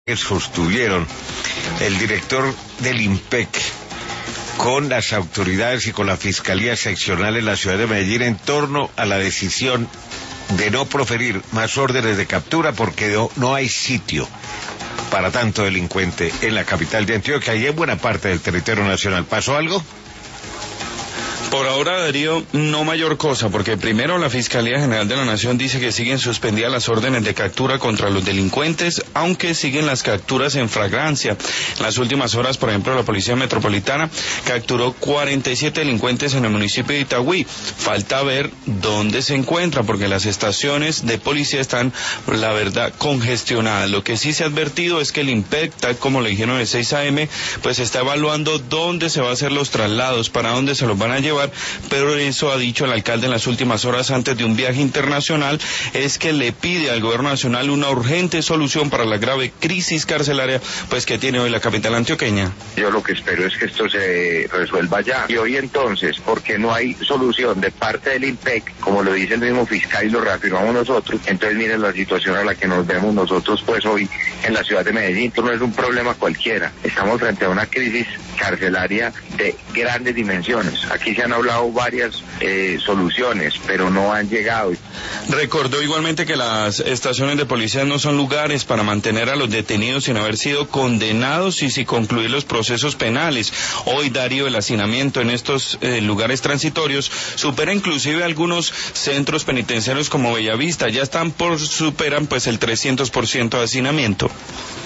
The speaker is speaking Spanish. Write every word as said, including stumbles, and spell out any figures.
sostuvieron el director del IMPEC con las autoridades y con la Fiscalía Seccional en la ciudad de Medellín en torno a la decisión de no proferir más órdenes de captura porque no, no hay sitio para tanto delincuente en la capital de Antioquia y en buena parte del territorio nacional. ¿Pasó algo? Por ahora, Darío, no mayor cosa, porque primero la Fiscalía General de la Nación dice que siguen suspendidas las órdenes de captura contra los delincuentes, aunque siguen las capturas en flagrancia. En las últimas horas, por ejemplo, la Policía Metropolitana capturó cuarenta y siete delincuentes en el municipio de Itagüí. Falta ver dónde se encuentran, porque las estaciones de policía están, la verdad, congestionadas. Lo que sí se ha advertido es que el IMPEC, tal como le dijeron el seis a eme, pues está evaluando dónde se van a hacer los traslados, para dónde se los van a llevar. Pero eso ha dicho el alcalde en las últimas horas antes de un viaje internacional, es que le pide al gobierno nacional una urgente solución para la grave crisis carcelaria pues que tiene hoy la capital antioqueña. Yo lo que espero es que esto se resuelva ya. Y hoy entonces, porque no hay solución de parte del IMPEC, como lo dice el mismo fiscal y lo reafirmamos nosotros, entonces miren la situación a la que nos vemos nosotros pues hoy en la ciudad de Medellín. Esto no es un problema cualquiera, estamos frente a una crisis carcelaria de grandes dimensiones. Aquí se han hablado varias eh, soluciones, pero no han llegado. Recordó igualmente que las estaciones de policía no son lugares para mantener a los detenidos sin haber sido condenados y sin concluir los procesos penales. Hoy, Darío, el hacinamiento en estos eh, lugares transitorios supera inclusive algunos centros penitenciarios como Bellavista. Ya están por, superan pues el trescientos por ciento de hacinamiento.